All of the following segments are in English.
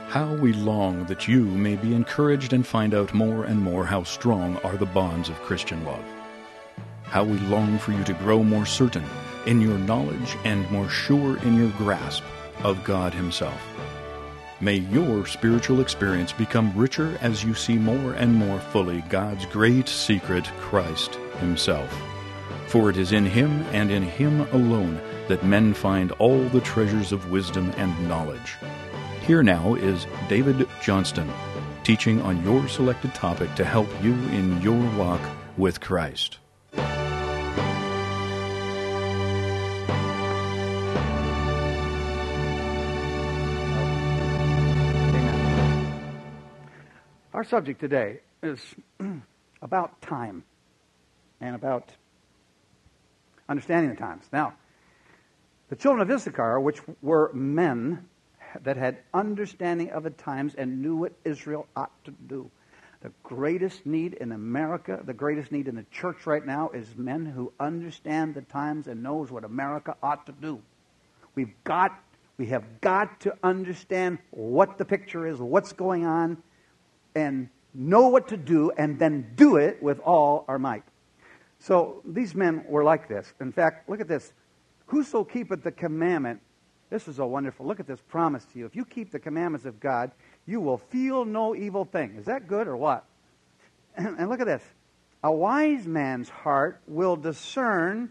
How we long that you may be encouraged and find out more and more how strong are the bonds of Christian love. How we long for you to grow more certain in your knowledge and more sure in your grasp of God Himself. May your spiritual experience become richer as you see more and more fully God's great secret, Christ Himself. For it is in Him and in Him alone that men find all the treasures of wisdom and knowledge. Here now is David Johnston, teaching on your selected topic to help you in your walk with Christ. Our subject today is about time and about understanding the times. Now, the children of Issachar, which were men that had understanding of the times and knew what Israel ought to do. The greatest need in America, the greatest need in the church right now is men who understand the times and knows what America ought to do. We have got to understand what the picture is, what's going on, and know what to do, and then do it with all our might. So these men were like this. In fact, look at this. Whoso keepeth the commandment, this is a wonderful, look at this promise to you. If you keep the commandments of God, you will feel no evil thing. Is that good or what? And look at this. A wise man's heart will discern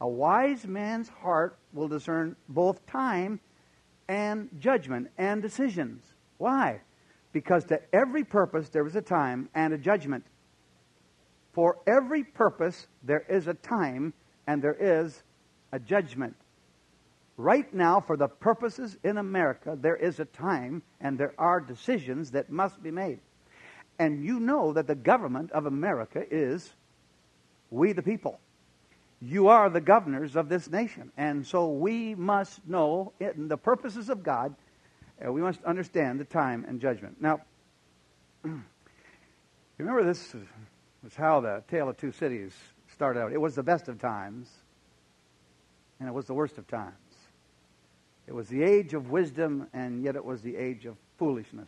both time and judgment and decisions. Why? Because to every purpose there is a time and a judgment. For every purpose there is a time and there is a judgment. Right now, for the purposes in America, there is a time and there are decisions that must be made. And you know that the government of America is we the people. You are the governors of this nation. And so we must know in the purposes of God, we must understand the time and judgment. Now, you remember this was how the Tale of Two Cities started out. It was the best of times, and it was the worst of times. It was the age of wisdom, and yet it was the age of foolishness.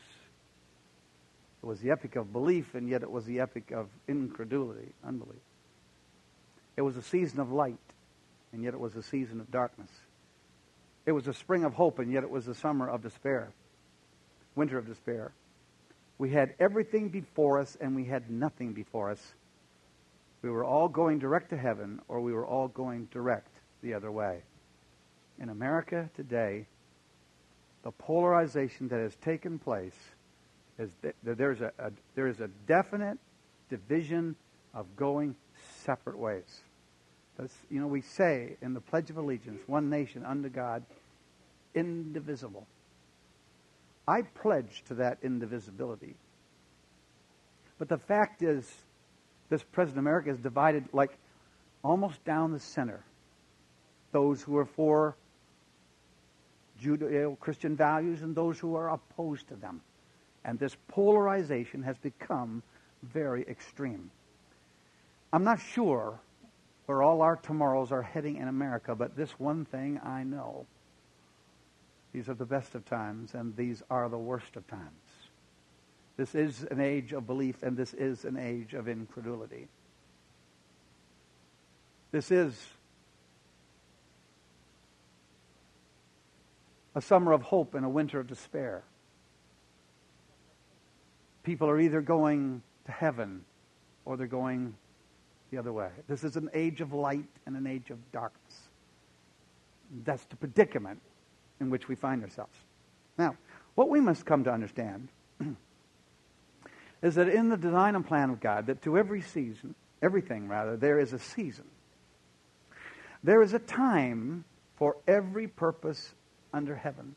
It was the epic of belief, and yet it was the epic of incredulity, unbelief. It was a season of light, and yet it was a season of darkness. It was a spring of hope, and yet it was a summer of despair, winter of despair. We had everything before us, and we had nothing before us. We were all going direct to heaven, or we were all going direct the other way. In America today, the polarization that has taken place is that there is a definite division of going separate ways. We say in the Pledge of Allegiance, one nation under God, indivisible. I pledge to that indivisibility. But the fact is, this present America is divided like almost down the center. Those who are for Judeo-Christian values and those who are opposed to them. And this polarization has become very extreme. I'm not sure where all our tomorrows are heading in America, but this one thing I know. These are the best of times, and these are the worst of times. This is an age of belief, and this is an age of incredulity. This is a summer of hope and a winter of despair. People are either going to heaven or they're going the other way. This is an age of light and an age of darkness. That's the predicament in which we find ourselves. Now, what we must come to understand is that in the design and plan of God, that to everything, there is a season. There is a time for every purpose under heaven.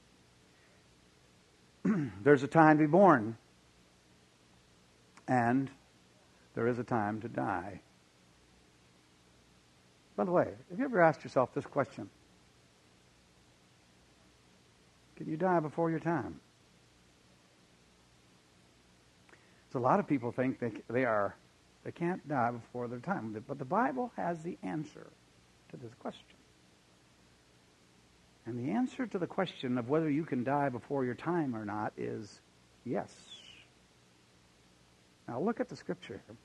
There's a time to be born, and there is a time to die. By the way, have you ever asked yourself this question? Can you die before your time? So a lot of people think they can't die before their time, but the Bible has the answer to this question. And the answer to the question of whether you can die before your time or not is yes. Now look at the scripture here.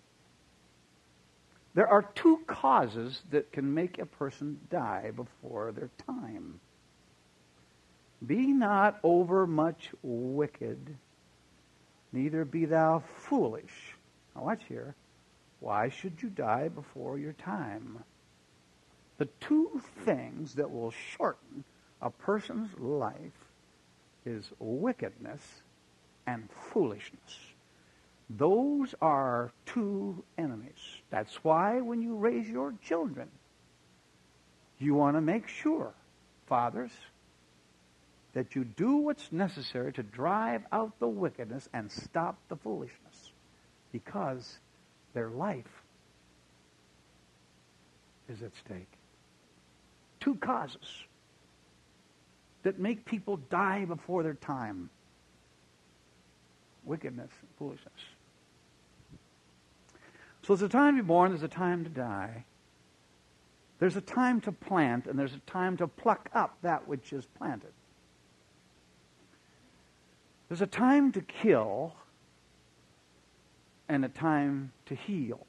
There are two causes that can make a person die before their time. Be not overmuch wicked, neither be thou foolish. Now watch here. Why should you die before your time? The two things that will shorten a person's life is wickedness and foolishness. Those are two enemies. That's why when you raise your children, you want to make sure, fathers, that you do what's necessary to drive out the wickedness and stop the foolishness, because their life is at stake. Two causes that make people die before their time: wickedness and foolishness. So there's a time to be born, there's a time to die. There's a time to plant, and there's a time to pluck up that which is planted. There's a time to kill and a time to heal.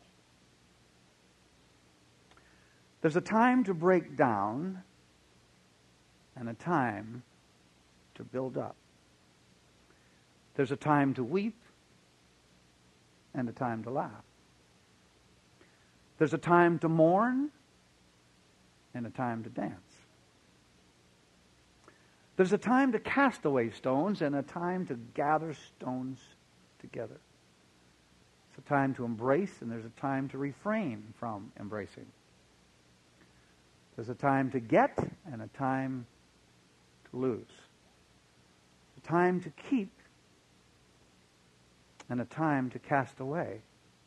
There's a time to break down and a time to build up. There's a time to weep and a time to laugh. There's a time to mourn and a time to dance. There's a time to cast away stones and a time to gather stones together. It's a time to embrace and there's a time to refrain from embracing. There's a time to get and a time to lose. A time to keep and a time to cast away.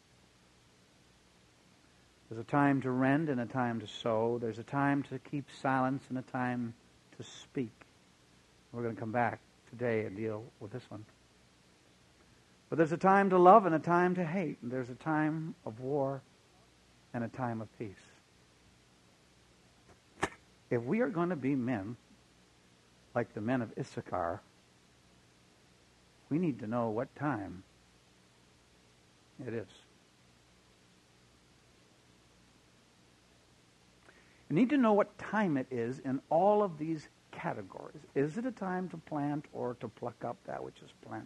There's a time to rend and a time to sow. There's a time to keep silence and a time to speak. We're going to come back today and deal with this one. But there's a time to love and a time to hate. And there's a time of war and a time of peace. If we are going to be men like the men of Issachar, we need to know what time it is. You need to know what time it is in all of these categories. Is it a time to plant or to pluck up that which is planted?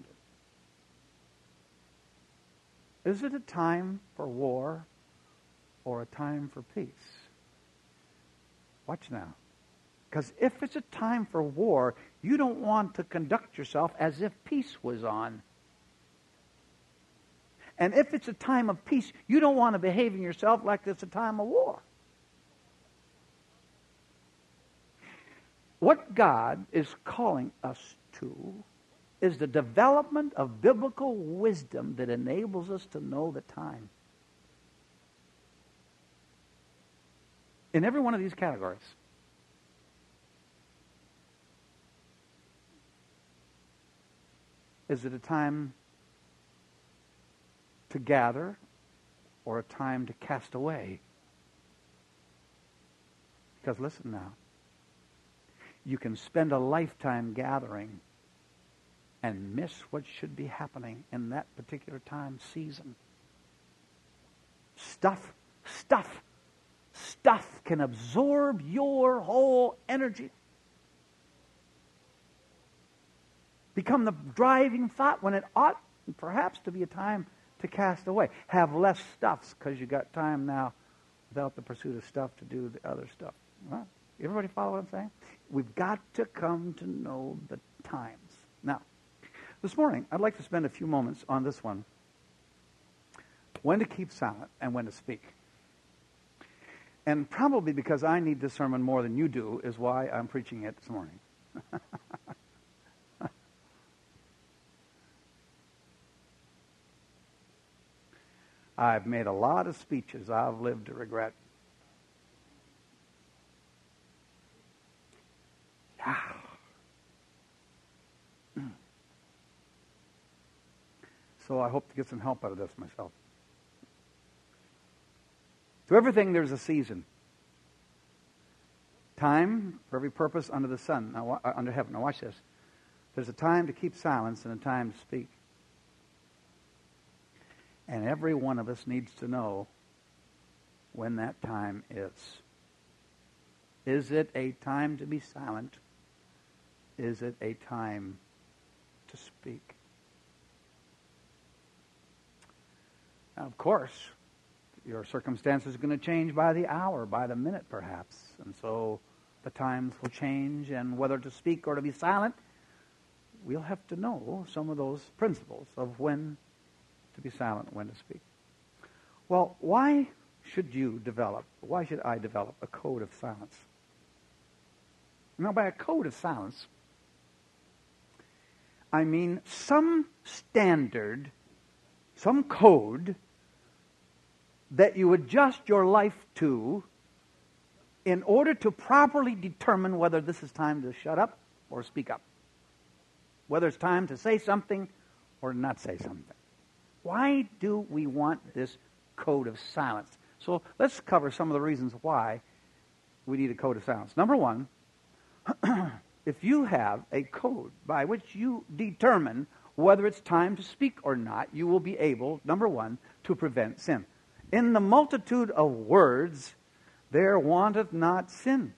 Is it a time for war or a time for peace? Watch now. Because if it's a time for war, you don't want to conduct yourself as if peace was on. And if it's a time of peace, you don't want to behave in yourself like it's a time of war. What God is calling us to is the development of biblical wisdom that enables us to know the time. In every one of these categories. Is it a time to gather or a time to cast away? Because listen now. You can spend a lifetime gathering and miss what should be happening in that particular time, season. Stuff can absorb your whole energy. Become the driving thought when it ought perhaps to be a time to cast away. Have less stuffs because you got time now without the pursuit of stuff to do the other stuff. Well, everybody follow what I'm saying? We've got to come to know the times. Now, this morning, I'd like to spend a few moments on this one. When to keep silent and when to speak. And probably because I need this sermon more than you do is why I'm preaching it this morning. I've made a lot of speeches I've lived to regret. So I hope to get some help out of this myself. To everything there's a season. Time for every purpose under the sun, under heaven. Now watch this. There's a time to keep silence and a time to speak. And every one of us needs to know when that time is. Is it a time to be silent? Is it a time to speak? Now, of course, your circumstances are going to change by the hour, by the minute perhaps. And so the times will change, and whether to speak or to be silent, we'll have to know some of those principles of when to be silent, when to speak. Well, why should I develop a code of silence? Now, by a code of silence, I mean some standard, some code that you adjust your life to in order to properly determine whether this is time to shut up or speak up. Whether it's time to say something or not say something. Why do we want this code of silence? So let's cover some of the reasons why we need a code of silence. Number one, if you have a code by which you determine whether it's time to speak or not, you will be able, number one, to prevent sin. In the multitude of words, there wanteth not sin.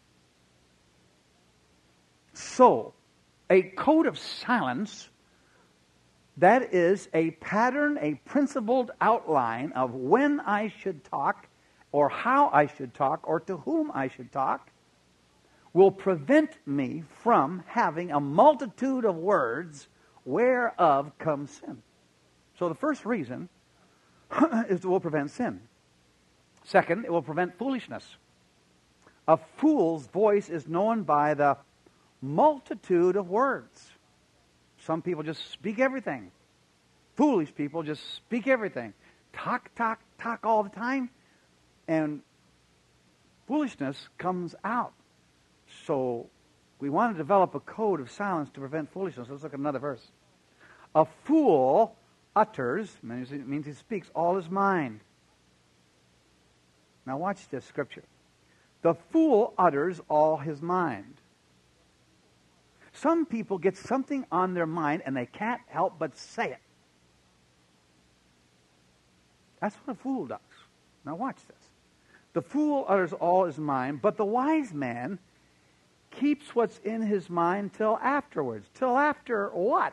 So, a code of silence, that is a pattern, a principled outline of when I should talk, or how I should talk, or to whom I should talk, will prevent me from having a multitude of words whereof comes sin. So the first reason is it will prevent sin. Second, it will prevent foolishness. A fool's voice is known by the multitude of words. Some people just speak everything. Foolish people just speak everything. Talk all the time. And foolishness comes out. So we want to develop a code of silence to prevent foolishness. Let's look at another verse. A fool utters, means he speaks all his mind. Now watch this scripture. The fool utters all his mind. Some people get something on their mind and they can't help but say it. That's what a fool does. Now watch this. The fool utters all his mind, but the wise man keeps what's in his mind till afterwards. Till after what?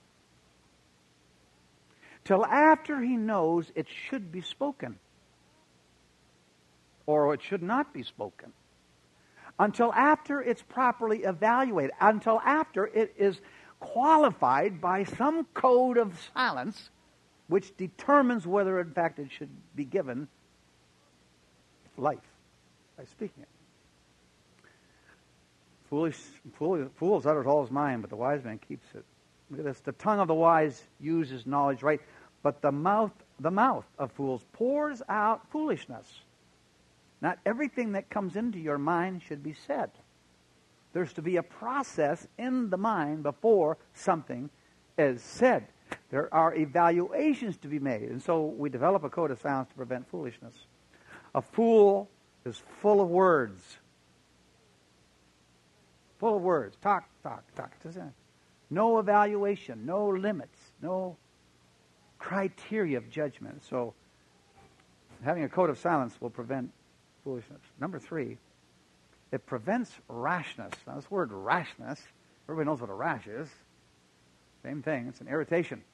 Till after he knows it should be spoken. Or it should not be spoken. Until after it's properly evaluated. Until after it is qualified by some code of silence which determines whether in fact it should be given life by speaking it. Fools utters all his mind, but the wise man keeps it. Look at this. The tongue of the wise uses knowledge right, but the mouth of fools pours out foolishness. Not everything that comes into your mind should be said. There's to be a process in the mind before something is said. There are evaluations to be made, and so we develop a code of silence to prevent foolishness. A fool is full of words. Full of words. Talk. No evaluation, no limits, no criteria of judgment. So having a code of silence will prevent foolishness. Number 3, it prevents rashness. Now this word rashness, everybody knows what a rash is. Same thing, it's an irritation.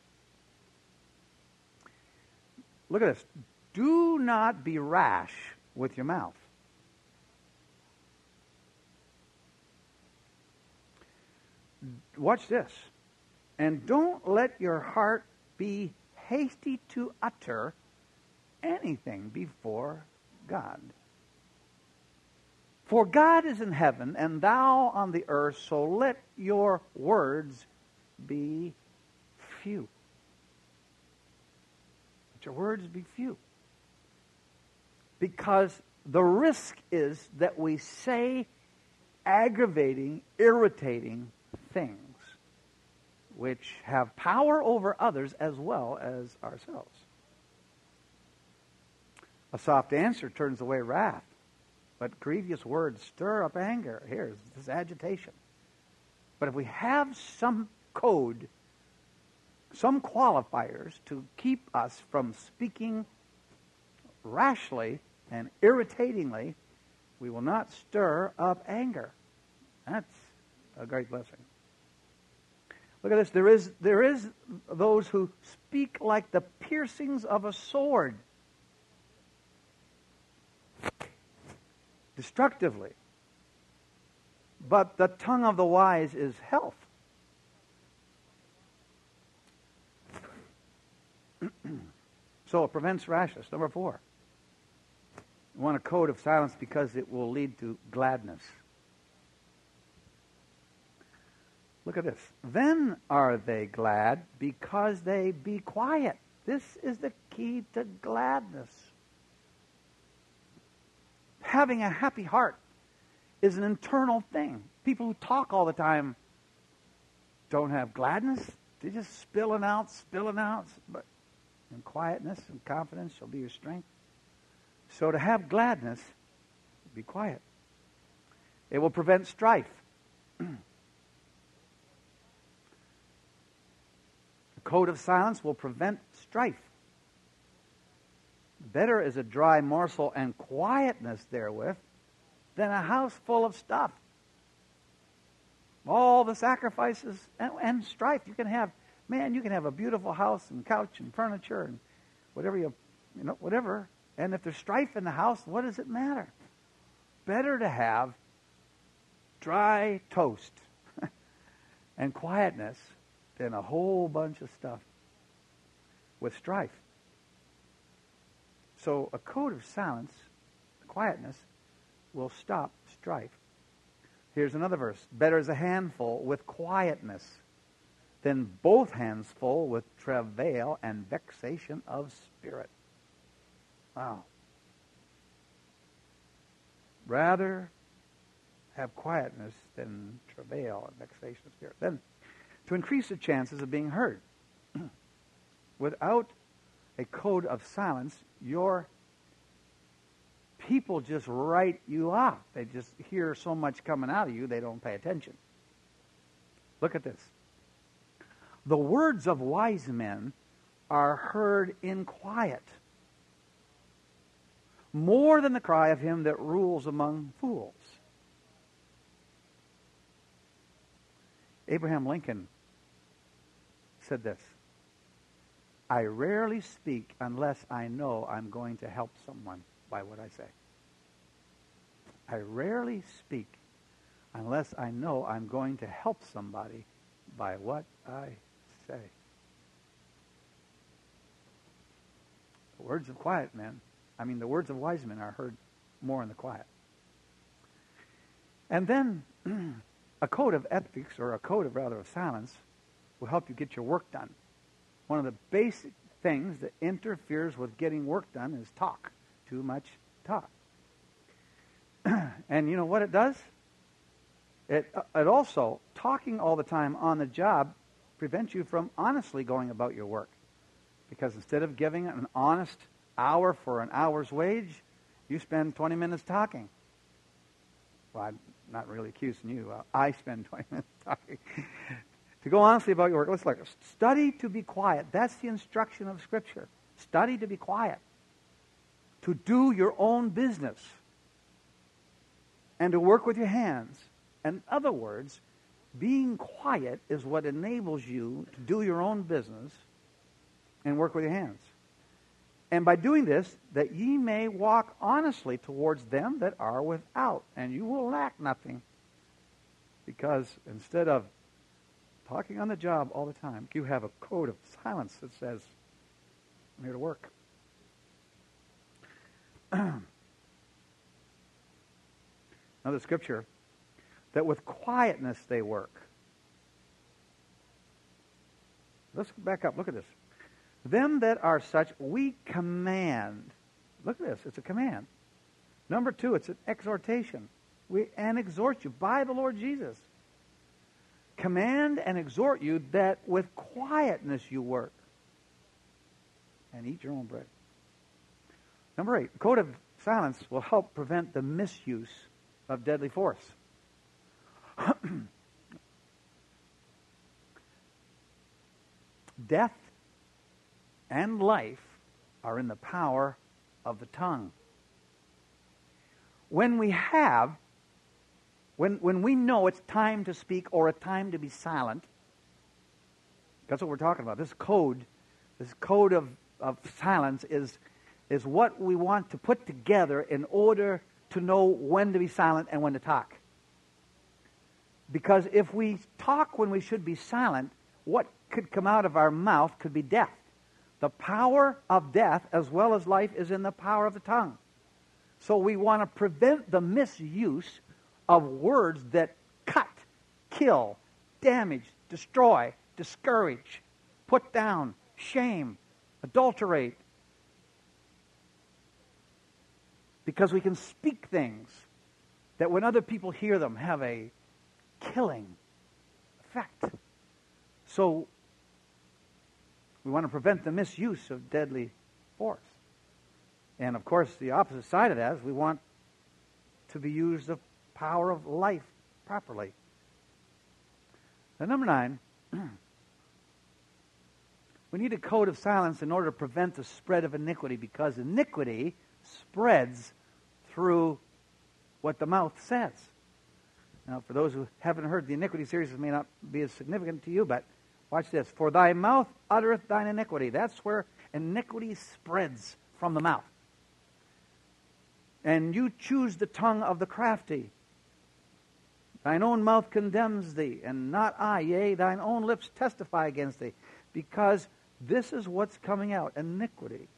Look at this. Do not be rash with your mouth. Watch this. And don't let your heart be hasty to utter anything before God. For God is in heaven, and thou on the earth, so let your words be few. Let your words be few. Because the risk is that we say aggravating, irritating things which have power over others as well as ourselves. A soft answer turns away wrath, But grievous words stir up anger. Here's this agitation. But if we have some code, some qualifiers to keep us from speaking rashly and irritatingly, we will not stir up anger. That's a great blessing. Look at this. There is those who speak like the piercings of a sword, destructively. But the tongue of the wise is health. So it prevents rashness. Number 4. You want a code of silence because it will lead to gladness. Look at this. Then are they glad because they be quiet. This is the key to gladness. Having a happy heart is an internal thing. People who talk all the time don't have gladness. They just spilling out. But in quietness and confidence shall be your strength. So to have gladness, be quiet. It will prevent strife. A code of silence will prevent strife. Better is a dry morsel and quietness therewith than a house full of stuff. All the sacrifices and strife you can have. Man, you can have a beautiful house and couch and furniture and whatever. And if there's strife in the house, what does it matter? Better to have dry toast and quietness than a whole bunch of stuff with strife. So a code of silence, quietness, will stop strife. Here's another verse. Better is a handful with quietness than both hands full with travail and vexation of spirit. Wow. Rather have quietness than travail and vexation of spirit. Then, to increase the chances of being heard. Without a code of silence, your people just write you off. They just hear so much coming out of you, they don't pay attention. Look at this. The words of wise men are heard in quiet, more than the cry of him that rules among fools. Abraham Lincoln said this: I rarely speak unless I know I'm going to help someone by what I say. I rarely speak unless I know I'm going to help somebody by what I say. The words of quiet men, the words of wise men are heard more in the quiet. And then a code of ethics, or a code of silence, will help you get your work done. One of the basic things that interferes with getting work done is talk. Too much talk. And you know what it does? It also, talking all the time on the job prevents you from honestly going about your work. Because instead of giving an honest hour for an hour's wage, you spend 20 minutes talking. Well, I'm not really accusing you. I spend 20 minutes talking. To go honestly about your work, let's look. Study to be quiet. That's the instruction of Scripture. Study to be quiet. To do your own business. And to work with your hands. In other words, being quiet is what enables you to do your own business and work with your hands. And by doing this, that ye may walk honestly towards them that are without, and you will lack nothing. Because instead of talking on the job all the time, you have a code of silence that says, I'm here to work. Another scripture, that with quietness they work. Let's back up. Look at this. Them that are such, we command. Look at this. It's a command. Number 2, it's an exhortation. And exhort you by the Lord Jesus. Command and exhort you that with quietness you work. And eat your own bread. Number 8, code of silence will help prevent the misuse of deadly force. Death and life are in the power of the tongue. When we know it's time to speak or a time to be silent, that's what we're talking about. This code of silence is what we want to put together in order to know when to be silent and when to talk. Because if we talk when we should be silent, what could come out of our mouth could be death. The power of death as well as life is in the power of the tongue. So we want to prevent the misuse of words that cut, kill, damage, destroy, discourage, put down, shame, adulterate. Because we can speak things that when other people hear them have a killing effect. So we want to prevent the misuse of deadly force. And of course, the opposite side of that is we want to be used the power of life properly. And number 9, we need a code of silence in order to prevent the spread of iniquity, because iniquity spreads through what the mouth says. Now, for those who haven't heard, the iniquity series may not be as significant to you, but watch this. For thy mouth uttereth thine iniquity. That's where iniquity spreads from the mouth. And you choose the tongue of the crafty. Thine own mouth condemns thee, and not I. Yea, thine own lips testify against thee. Because this is what's coming out, iniquity.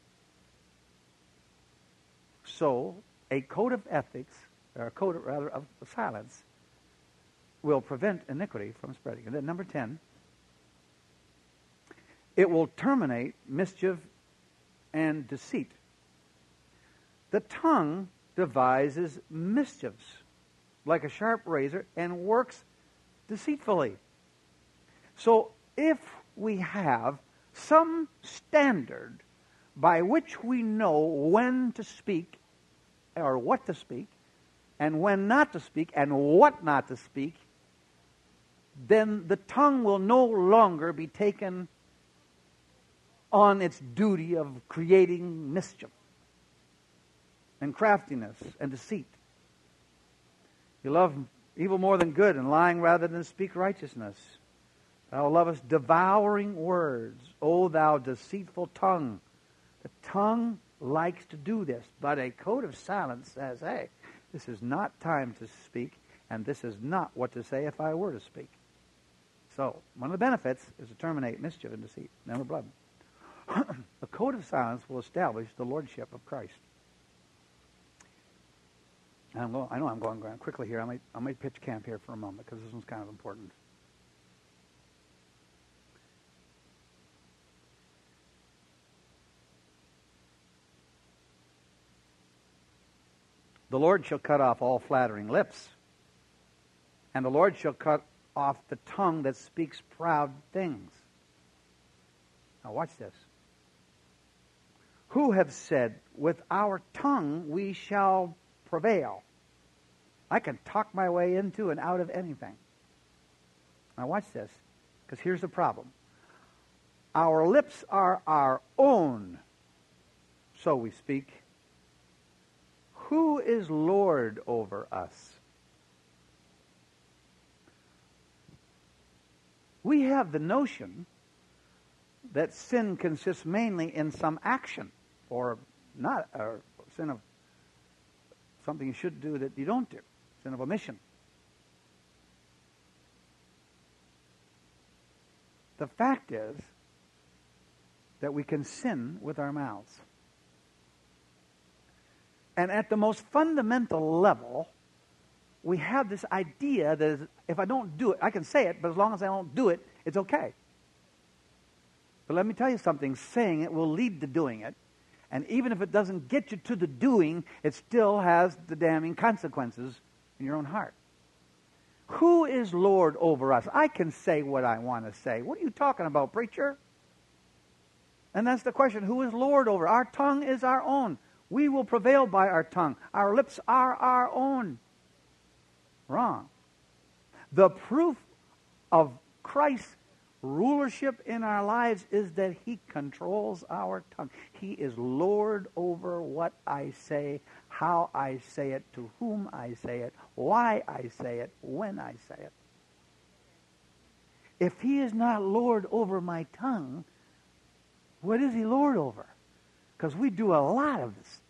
So, a code of ethics, or a code, rather, of silence, will prevent iniquity from spreading. And then number 10, it will terminate mischief and deceit. The tongue devises mischiefs like a sharp razor and works deceitfully. So if we have some standard by which we know when to speak or what to speak and when not to speak and what not to speak, then the tongue will no longer be taken on its duty of creating mischief and craftiness and deceit. You love evil more than good, and lying rather than speak righteousness. Thou lovest devouring words, O thou deceitful tongue. The tongue likes to do this, but a code of silence says, hey, this is not time to speak, and this is not what to say if I were to speak. So, one of the benefits is to terminate mischief and deceit. Number 11. A code of silence will establish the lordship of Christ. I know I'm going quickly here. I might pitch camp here for a moment because this one's kind of important. The Lord shall cut off all flattering lips, and the Lord shall cut off the tongue that speaks proud things. Now watch this. Who have said, with our tongue we shall prevail? I can talk my way into and out of anything. Now watch this, because here's the problem. Our lips are our own, so we speak. Who is Lord over us? We have the notion that sin consists mainly in some action, or not, or sin of something you should do that you don't do, sin of omission. The fact is that we can sin with our mouths. And at the most fundamental level, we have this idea that if I don't do it, I can say it, but as long as I don't do it, it's okay. But let me tell you something, saying it will lead to doing it. And even if it doesn't get you to the doing, it still has the damning consequences in your own heart. Who is Lord over us? I can say what I want to say. What are you talking about, preacher? And that's the question. Who is Lord over? Our tongue is our own. We will prevail by our tongue. Our lips are our own. Wrong. The proof of Christ's rulership in our lives is that He controls our tongue. He is Lord over what I say, how I say it, to whom I say it, why I say it, when I say it. If He is not Lord over my tongue, what is He Lord over? Because we do a lot of this.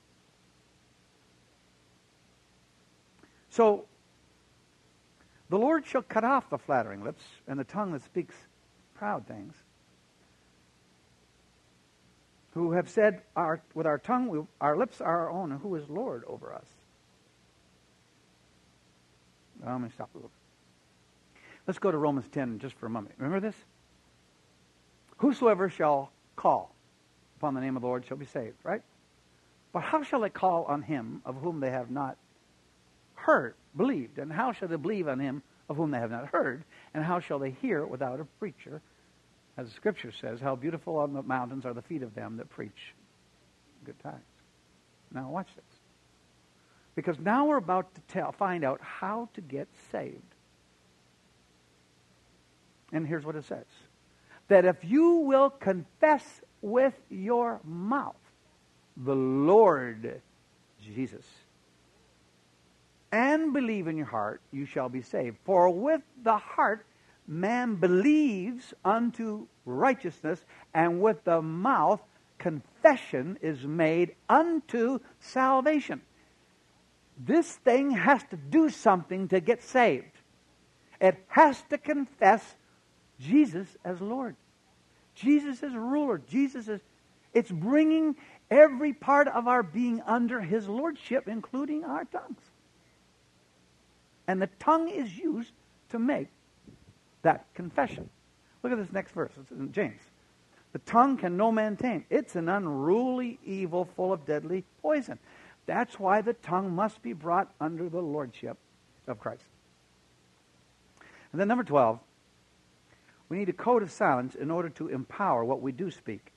So, the Lord shall cut off the flattering lips and the tongue that speaks proud things. Who have said, with our tongue, our lips are our own, and who is Lord over us? Well, let me stop a little. Let's go to Romans 10 just for a moment. Remember this? Whosoever shall call upon the name of the Lord shall be saved, right? But how shall they call on Him of whom they have not believed? And how shall they believe on Him of whom they have not heard? And how shall they hear without a preacher? As the Scripture says, how beautiful on the mountains are the feet of them that preach good tidings. Now watch this. Because now we're about to find out how to get saved. And here's what it says. That if you will confess with your mouth the Lord Jesus and believe in your heart, you shall be saved. For with the heart man believes unto righteousness, and with the mouth confession is made unto salvation. This thing has to do something to get saved. It has to confess Jesus as Lord. Jesus is ruler. It's bringing every part of our being under His lordship, including our tongues. And the tongue is used to make that confession. Look at this next verse. It's in James. The tongue can no man tame. It's an unruly evil full of deadly poison. That's why the tongue must be brought under the lordship of Christ. And then number 12, we need a code of silence in order to empower what we do speak.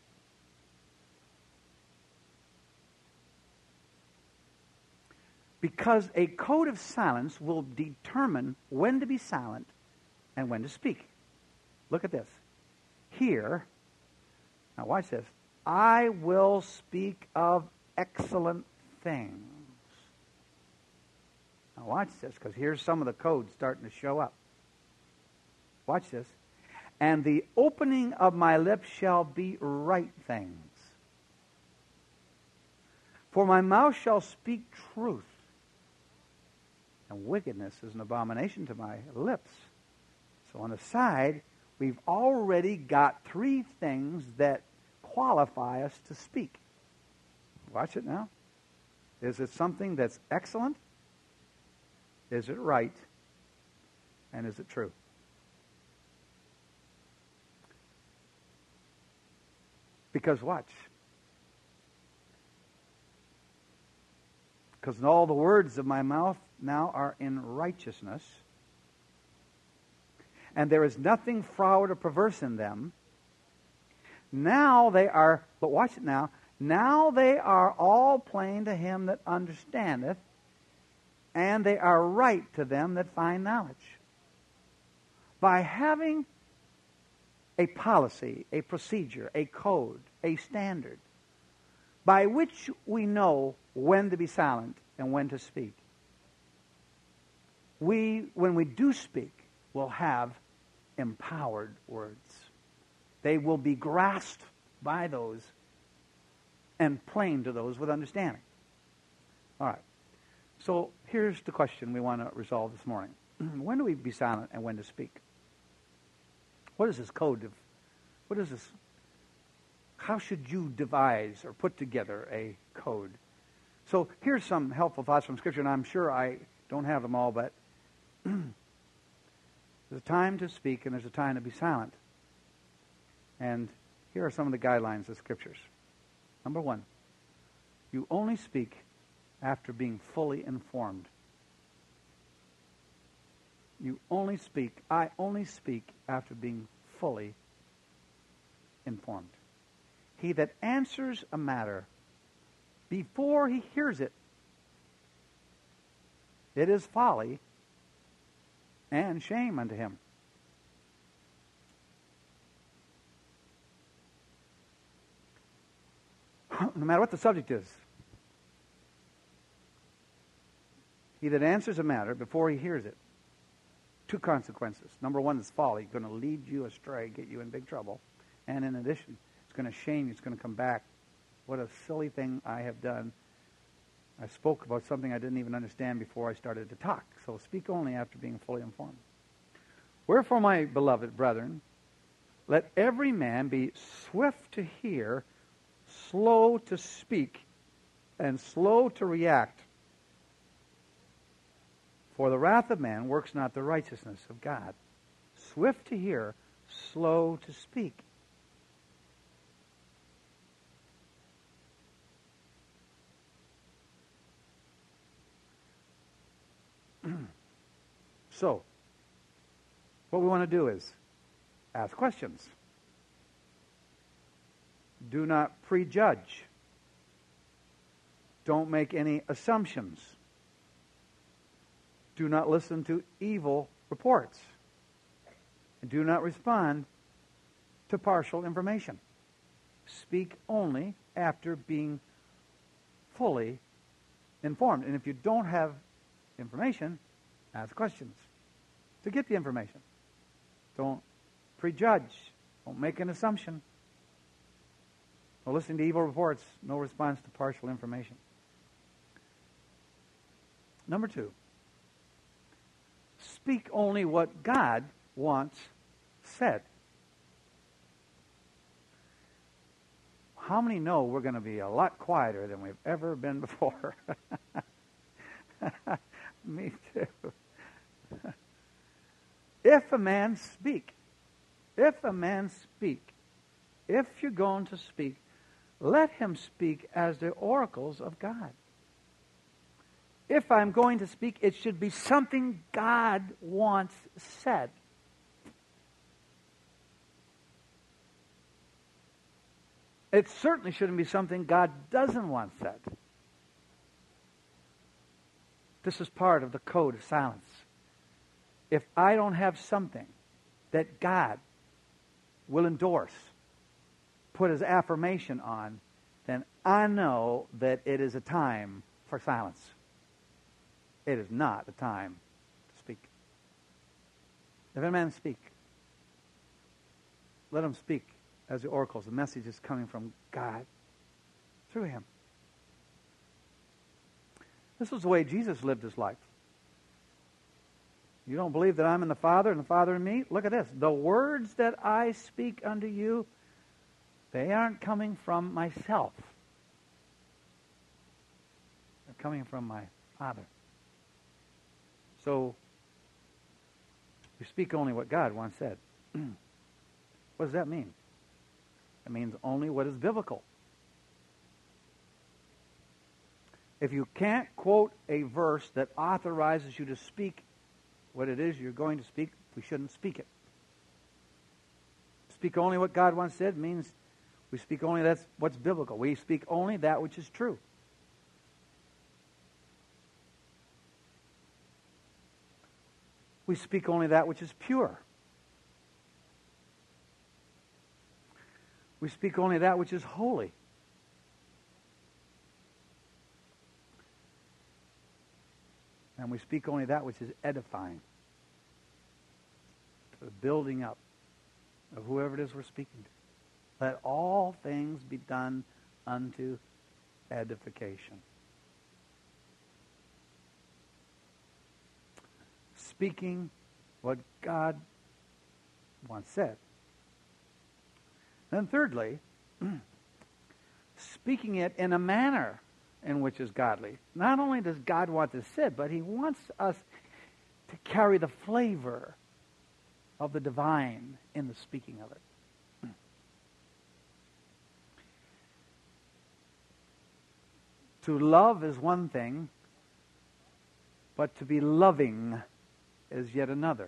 Because a code of silence will determine when to be silent and when to speak. Look at this. Here, now watch this. I will speak of excellent things. Now watch this, because here's some of the codes starting to show up. Watch this. And the opening of my lips shall be right things. For my mouth shall speak truth. And wickedness is an abomination to my lips. So on the side, we've already got 3 things that qualify us to speak. Watch it now. Is it something that's excellent? Is it right? And is it true? Because watch. Because all the words of my mouth now are in righteousness, and there is nothing froward or perverse in them. Now they are, but watch it now, now they are all plain to him that understandeth, and they are right to them that find knowledge. By having a policy, a procedure, a code, a standard, by which we know when to be silent and when to speak, when we do speak, will have empowered words. They will be grasped by those and plain to those with understanding. All right. So here's the question we want to resolve this morning. When do we be silent and when to speak? What is this code of, what is this? How should you devise or put together a code? So here's some helpful thoughts from Scripture, and I'm sure I don't have them all, but there's a time to speak and there's a time to be silent. And here are some of the guidelines of Scriptures. Number 1, you only speak after being fully informed. I only speak after being fully informed. He that answers a matter before he hears it, it is folly and shame unto him. No matter what the subject is, he that answers a matter before he hears it, two consequences. Number one is folly, going to lead you astray, get you in big trouble. And in addition, it's going to shame you, it's going to come back. What a silly thing I have done. I spoke about something I didn't even understand before I started to talk. So speak only after being fully informed. Wherefore, my beloved brethren, let every man be swift to hear, slow to speak, and slow to react. For the wrath of man works not the righteousness of God. Swift to hear, slow to speak. So, what we want to do is ask questions. Do not prejudge. Don't make any assumptions. Do not listen to evil reports. And do not respond to partial information. Speak only after being fully informed. And if you don't have information, ask questions to get the information. Don't prejudge. Don't make an assumption. No listening to evil reports. No response to partial information. Number two, speak only what God wants said. How many know we're going to be a lot quieter than we've ever been before? Me too. If a man speak, if you're going to speak, let him speak as the oracles of God. If I'm going to speak, it should be something God wants said. It certainly shouldn't be something God doesn't want said. This is part of the code of silence. If I don't have something that God will endorse, put his affirmation on, then I know that it is a time for silence. It is not a time to speak. If a man speak, let him speak as the oracles. The message is coming from God through him. This was the way Jesus lived his life. You don't believe that I'm in the Father and the Father in me? Look at this. The words that I speak unto you, they aren't coming from myself. They're coming from my Father. So, you speak only what God once said. What does that mean? It means only what is biblical. If you can't quote a verse that authorizes you to speak what it is you're going to speak, we shouldn't speak it. Speak only what God once said means we speak only that's what's biblical. We speak only that which is true. We speak only that which is pure. We speak only that which is holy. And we speak only that which is edifying. For the building up of whoever it is we're speaking to. Let all things be done unto edification. Speaking what God once said. Then thirdly, speaking it in a manner in which is godly. Not only does God want this said, but he wants us to carry the flavor of the divine in the speaking of it. To love is one thing, but to be loving is yet another.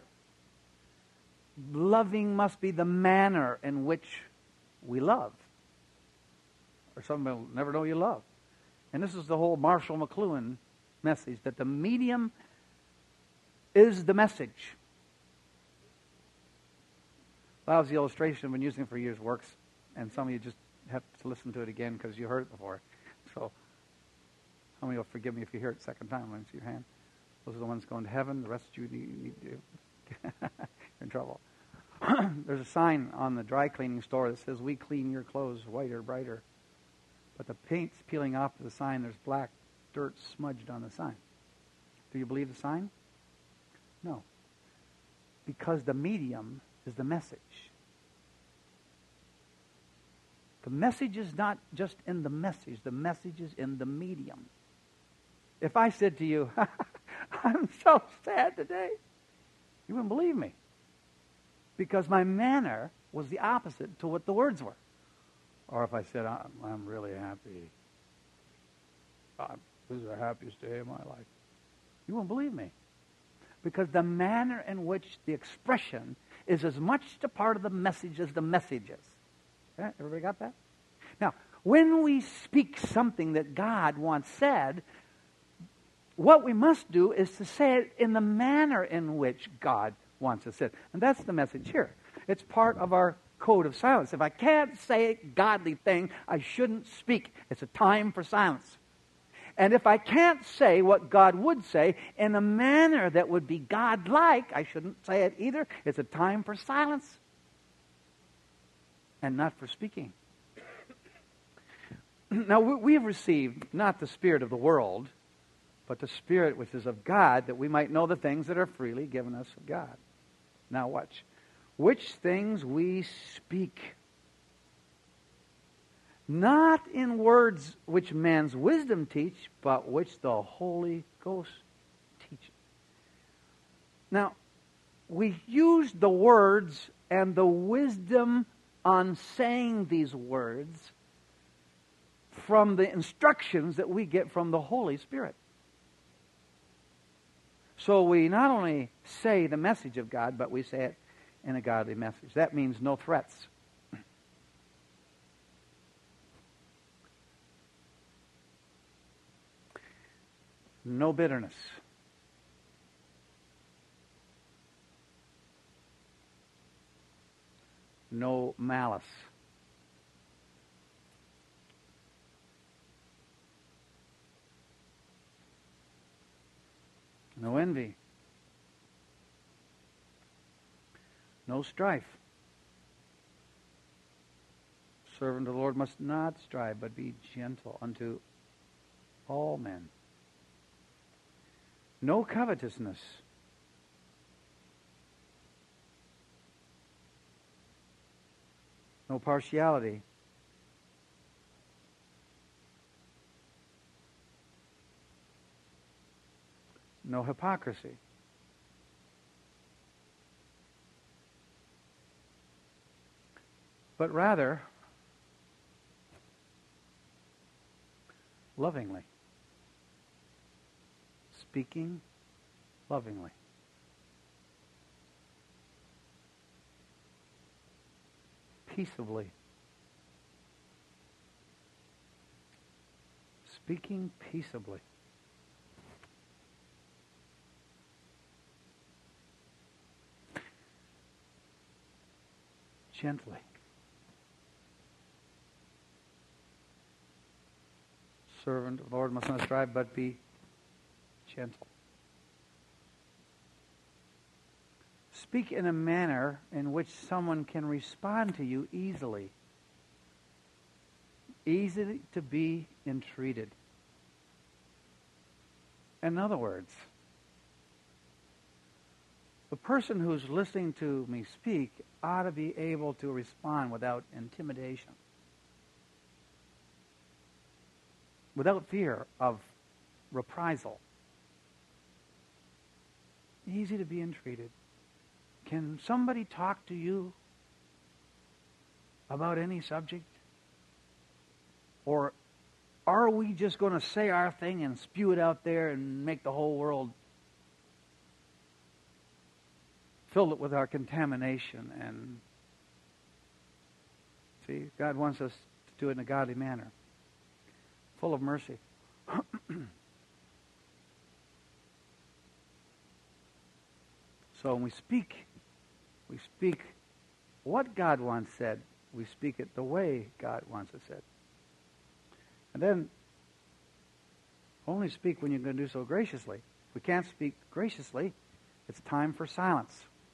Loving must be the manner in which we love. Or some will never know you love. And this is the whole Marshall McLuhan message, that the medium is the message. Lousy illustration I've been using for years works, and some of you just have to listen to it again because you heard it before. So, how many will forgive me if you hear it second time? Let me see your hand. Those are the ones going to heaven. The rest of you need to. You're in trouble. There's a sign on the dry cleaning store that says, "We clean your clothes whiter, brighter." But the paint's peeling off the sign. There's black dirt smudged on the sign. Do you believe the sign? No. Because the medium is the message. The message is not just in the message. The message is in the medium. If I said to you, "I'm so sad today," you wouldn't believe me. Because my manner was the opposite to what the words were. Or if I said, "I'm really happy. This is the happiest day of my life," you won't believe me. Because the manner in which the expression is as much a part of the message as the message is. Yeah, everybody got that? Now, when we speak something that God wants said, what we must do is to say it in the manner in which God wants it said. And that's the message here. It's part of our code of silence. If I can't say a godly thing, I shouldn't speak. It's a time for silence. And if I can't say what God would say in a manner that would be God-like, I shouldn't say it either. It's a time for silence and not for speaking. Now, we have received not the spirit of the world, but the Spirit which is of God, that we might know the things that are freely given us of God. Now watch. Which things we speak, not in words which man's wisdom teach, but which the Holy Ghost teaches. Now, we use the words and the wisdom on saying these words from the instructions that we get from the Holy Spirit. So we not only say the message of God, but we say it in a godly message. That means no threats. No bitterness. No malice. No envy. No strife. Servant of the Lord must not strive, but be gentle unto all men. No covetousness. No partiality. No hypocrisy. But rather, lovingly. Speaking lovingly. Peaceably. Speaking peaceably. Gently. Servant of the Lord must not strive, but be gentle. Speak in a manner in which someone can respond to you easily. Easy to be entreated. In other words, the person who's listening to me speak ought to be able to respond without intimidation, without fear of reprisal. Easy to be entreated. Can somebody talk to you about any subject? Or are we just going to say our thing and spew it out there and make the whole world fill it with our contamination? And see, God wants us to do it in a godly manner, full of mercy. So when we speak what God once said. We speak it the way God wants it said. And then only speak when you're going to do so graciously. If we can't speak graciously, it's time for silence.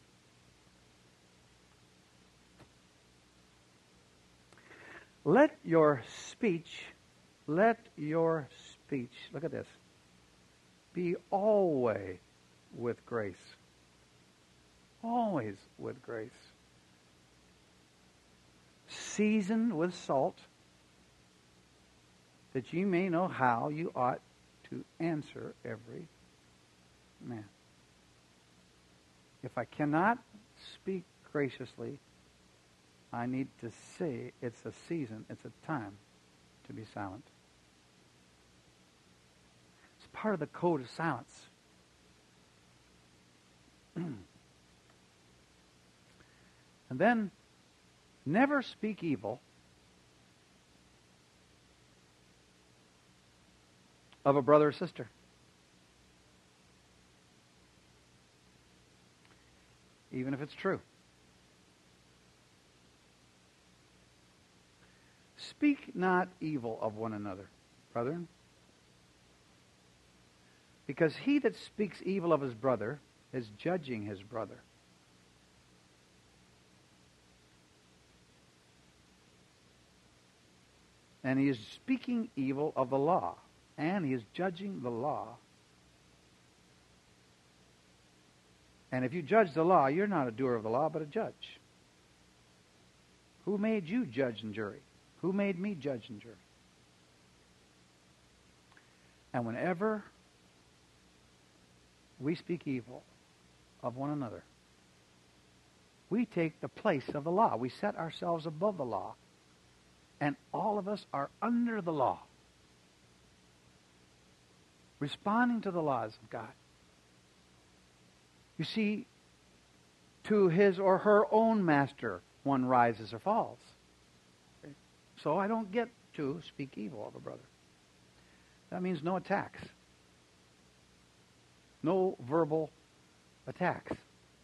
Let your speech, look at this, be always with grace. Always with grace. Seasoned with salt, that ye may know how you ought to answer every man. If I cannot speak graciously, I need to say it's a season, it's a time to be silent. It's part of the code of silence. And then, never speak evil of a brother or sister. Even if it's true. Speak not evil of one another, brethren, because he that speaks evil of his brother is judging his brother. And he is speaking evil of the law, and he is judging the law. And if you judge the law, you're not a doer of the law, but a judge. Who made you judge and jury? Who made me judge and jury? And whenever we speak evil of one another, we take the place of the law. We set ourselves above the law. And all of us are under the law, responding to the laws of God. You see, to his or her own master, one rises or falls. Okay? So I don't get to speak evil of a brother. That means no attacks. No verbal attacks.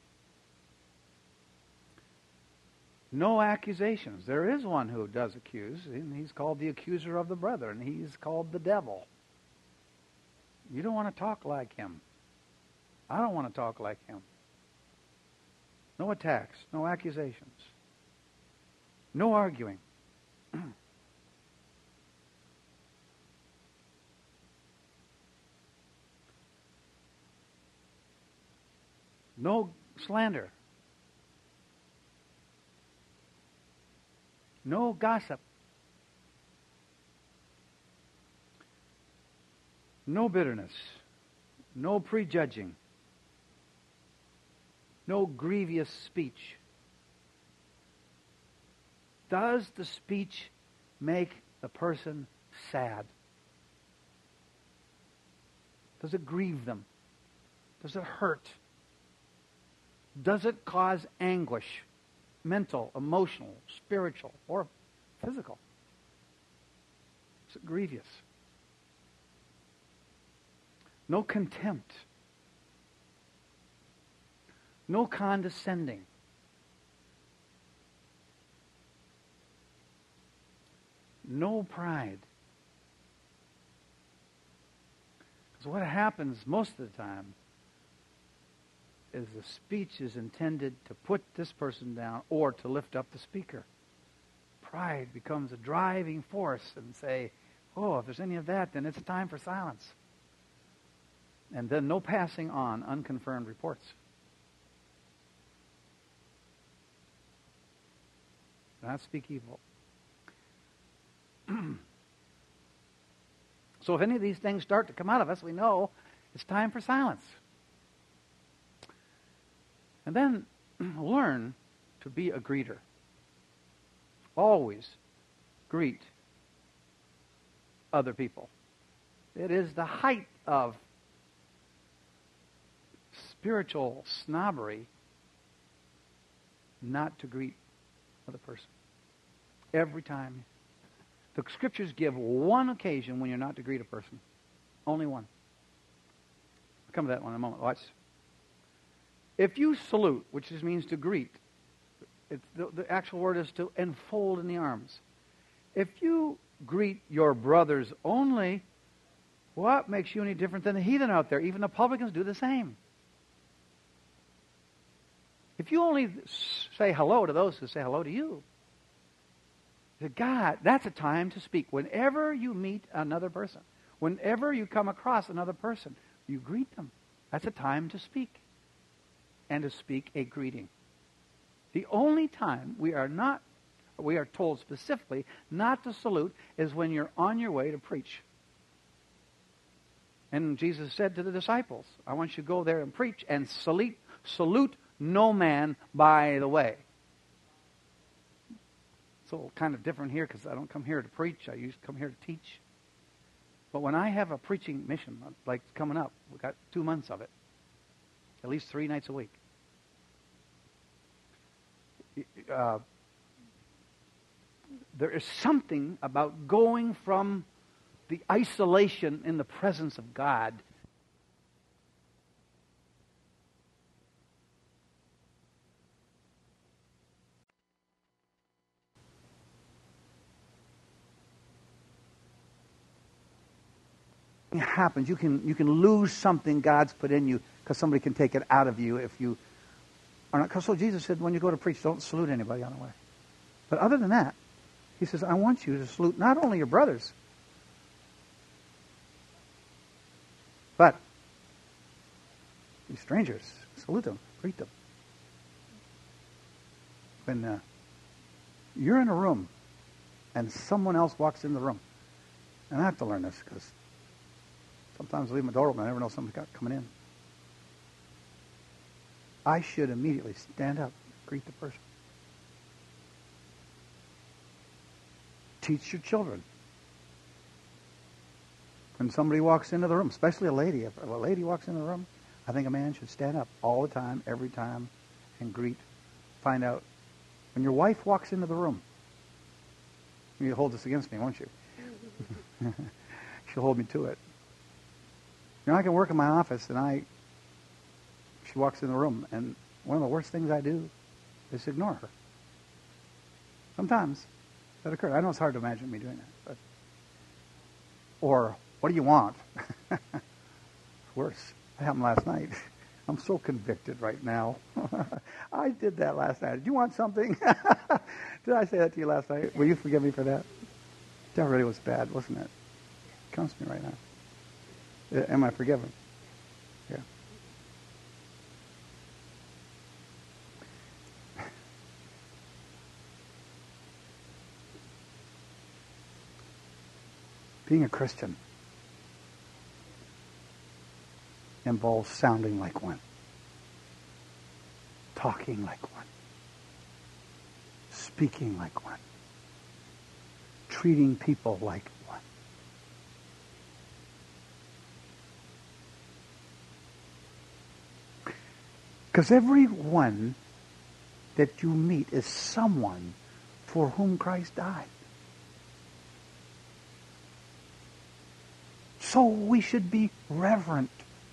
No accusations. There is one who does accuse, and he's called the accuser of the brethren. He's called the devil. You don't want to talk like him. I don't want to talk like him. No attacks, no accusations, no arguing. No slander. No gossip. No bitterness. No prejudging. No grievous speech. Does the speech make the person sad? Does it grieve them? Does it hurt? Does it cause anguish? Mental, emotional, spiritual, or physical? Is it grievous? No contempt. No condescending. No pride. Because what happens most of the time is the speech is intended to put this person down or to lift up the speaker. Pride becomes a driving force and say, oh, if there's any of that, then it's time for silence. And then no passing on unconfirmed reports. Do not speak evil. So if any of these things start to come out of us, we know it's time for silence. And then learn to be a greeter. Always greet other people. It is the height of spiritual snobbery not to greet another person. Every time. The Scriptures give one occasion when you're not to greet a person. Only one. I'll come to that one in a moment. Watch. If you salute, which just means to greet, the actual word is to enfold in the arms. If you greet your brothers only, what makes you any different than the heathen out there? Even the publicans do the same. If you only say hello to those who say hello to you, God, that's a time to speak. Whenever you meet another person, whenever you come across another person, you greet them. That's a time to speak. And to speak a greeting. The only time we are told specifically not to salute is when you're on your way to preach. And Jesus said to the disciples, I want you to go there and preach and salute no man by the way. It's a little kind of different here because I don't come here to preach. I used to come here to teach. But when I have a preaching mission, like coming up, we've got 2 months of it. At least 3 nights a week. There is something about going from the isolation in the presence of God happens. You can lose something God's put in you because somebody can take it out of you if you are not. So Jesus said, when you go to preach, don't salute anybody on the way. But other than that, he says, I want you to salute not only your brothers, but these strangers. Salute them, greet them. When you're in a room and someone else walks in the room, and I have to learn this because sometimes I leave my door open. I never know somebody's got coming in. I should immediately stand up, greet the person. Teach your children. When somebody walks into the room, especially a lady, if a lady walks into the room, I think a man should stand up all the time, every time, and greet. Find out. When your wife walks into the room, you'll hold this against me, won't you? She'll hold me to it. You know, I can work in my office, and she walks in the room, and one of the worst things I do is ignore her. Sometimes that occurs. I know it's hard to imagine me doing that. But, or, what do you want? Worse. That happened last night. I'm so convicted right now. I did that last night. Do you want something? Did I say that to you last night? Will you forgive me for that? That really was bad, wasn't it? It comes to me right now. Am I forgiven? Yeah. Being a Christian involves sounding like one, talking like one, speaking like one, treating people like one. Because everyone that you meet is someone for whom Christ died. So we should be reverent,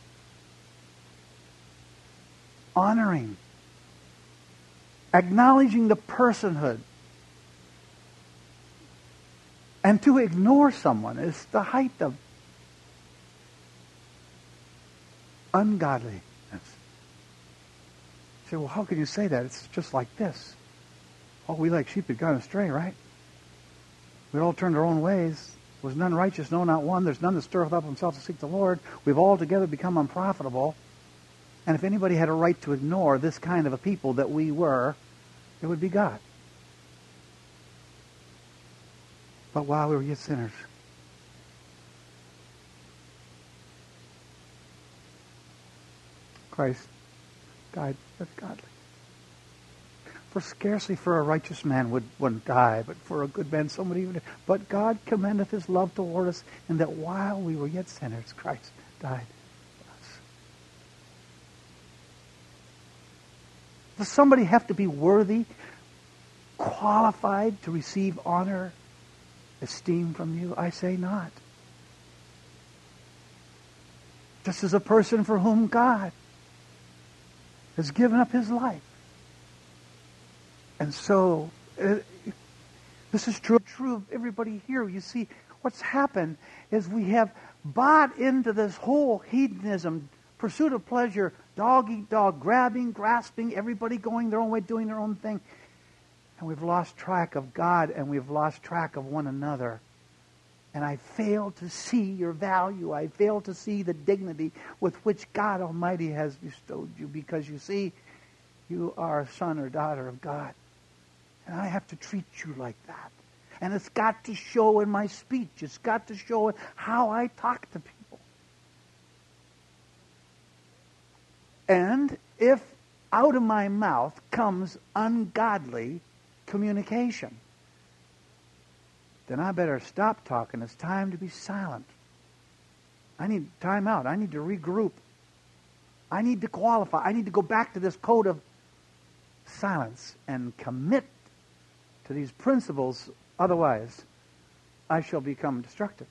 honoring, acknowledging the personhood. And to ignore someone is the height of ungodliness. You say, well, how can you say that? It's just like this. Oh, we like sheep had gone astray, right? We all turned our own ways. There was none righteous, no, not one. There's none that stirreth up himself to seek the Lord. We've all together become unprofitable. And if anybody had a right to ignore this kind of a people that we were, it would be God. But while we were yet sinners, Christ died for the godly. For scarcely for a righteous man would one die, but for a good man somebody even. But God commendeth his love toward us, in that while we were yet sinners, Christ died for us. Does somebody have to be worthy, qualified to receive honor, esteem from you? I say not. This is a person for whom God has given up his life. And so, this is true of everybody here. You see, what's happened is we have bought into this whole hedonism, pursuit of pleasure, dog eat dog, grabbing, grasping, everybody going their own way, doing their own thing. And we've lost track of God, and we've lost track of one another. And I fail to see your value. I fail to see the dignity with which God Almighty has bestowed you, because you see, you are a son or daughter of God. And I have to treat you like that. And it's got to show in my speech. It's got to show in how I talk to people. And if out of my mouth comes ungodly communication, then I better stop talking. It's time to be silent. I need time out. I need to regroup. I need to qualify. I need to go back to this code of silence and commit to these principles. Otherwise, I shall become destructive.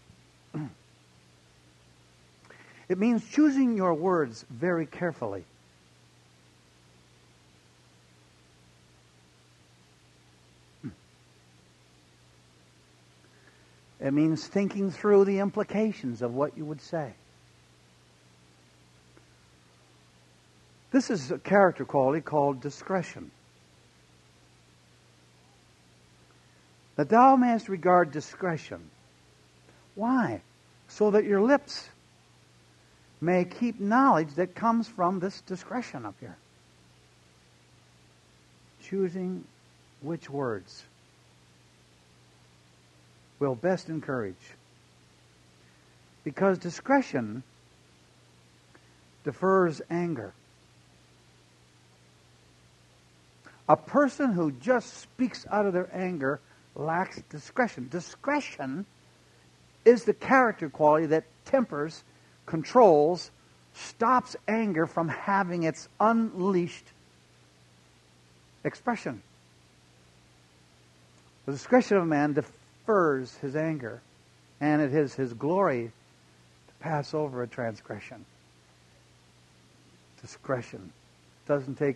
It means choosing your words very carefully. It means thinking through the implications of what you would say. This is a character quality called discretion. That thou mayest regard discretion. Why? So that your lips may keep knowledge that comes from this discretion up here. Choosing which words will best encourage. Because discretion defers anger. A person who just speaks out of their anger lacks discretion. Discretion is the character quality that tempers, controls, stops anger from having its unleashed expression. The discretion of a man defers his anger, and it is his glory to pass over a transgression. Discretion doesn't take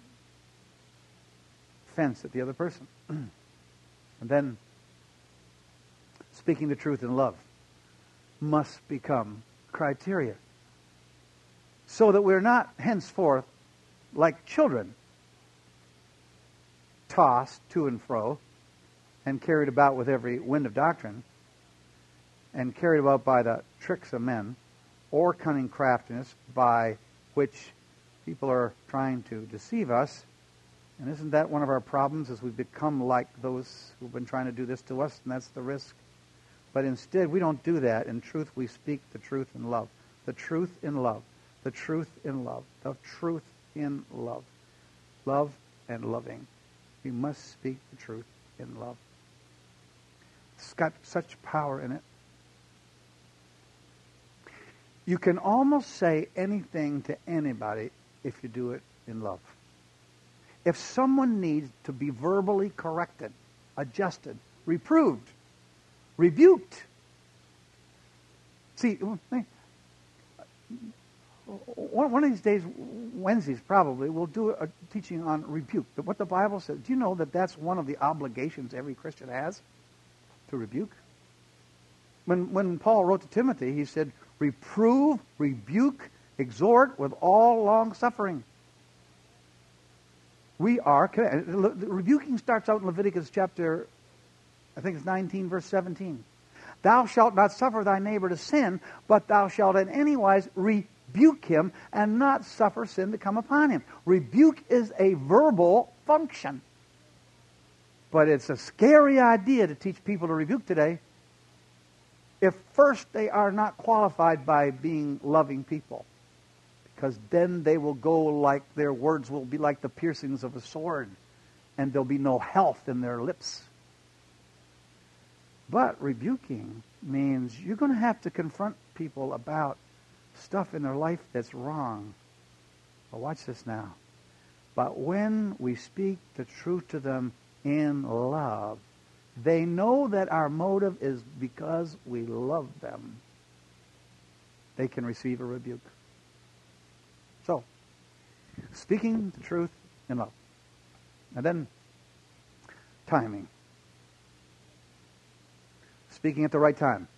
offense at the other person. And then, speaking the truth in love must become criteria. So that we're not henceforth like children, tossed to and fro, and carried about with every wind of doctrine, and carried about by the tricks of men, or cunning craftiness by which people are trying to deceive us. And isn't that one of our problems, as we've become like those who've been trying to do this to us, and that's the risk. But instead, we don't do that. In truth, we speak the truth in love. The truth in love. The truth in love. The truth in love. Love and loving. We must speak the truth in love. It's got such power in it. You can almost say anything to anybody if you do it in love. If someone needs to be verbally corrected, adjusted, reproved, rebuked. See, one of these days, Wednesdays probably, we'll do a teaching on rebuke. But what the Bible says, do you know that that's one of the obligations every Christian has? To rebuke? When Paul wrote to Timothy, he said, reprove, rebuke, exhort with all long suffering. We are, rebuking starts out in Leviticus chapter, I think it's 19, verse 17. Thou shalt not suffer thy neighbor to sin, but thou shalt in any wise rebuke him and not suffer sin to come upon him. Rebuke is a verbal function. But it's a scary idea to teach people to rebuke today if first they are not qualified by being loving people. Because then they will go like, their words will be like the piercings of a sword, and there'll be no health in their lips. But rebuking means you're going to have to confront people about stuff in their life that's wrong. Well, watch this now. But when we speak the truth to them in love, they know that our motive is because we love them. They can receive a rebuke. So, Speaking the truth in love. And then timing. Speaking at the right time.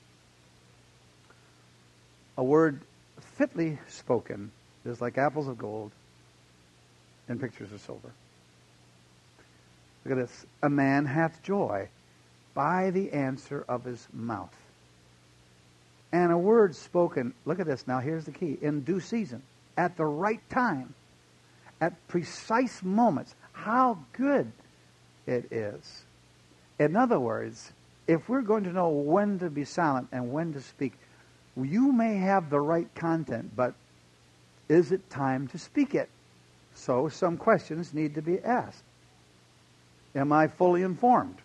A word fitly spoken is like apples of gold and pictures of silver. Look at this. A man hath joy by the answer of his mouth. And a word spoken, look at this now, here's the key, in due season, at the right time, at precise moments. How good it is. In other words, if we're going to know when to be silent and when to speak, you may have the right content, but is it time to speak it? So some questions need to be asked. Am I fully informed?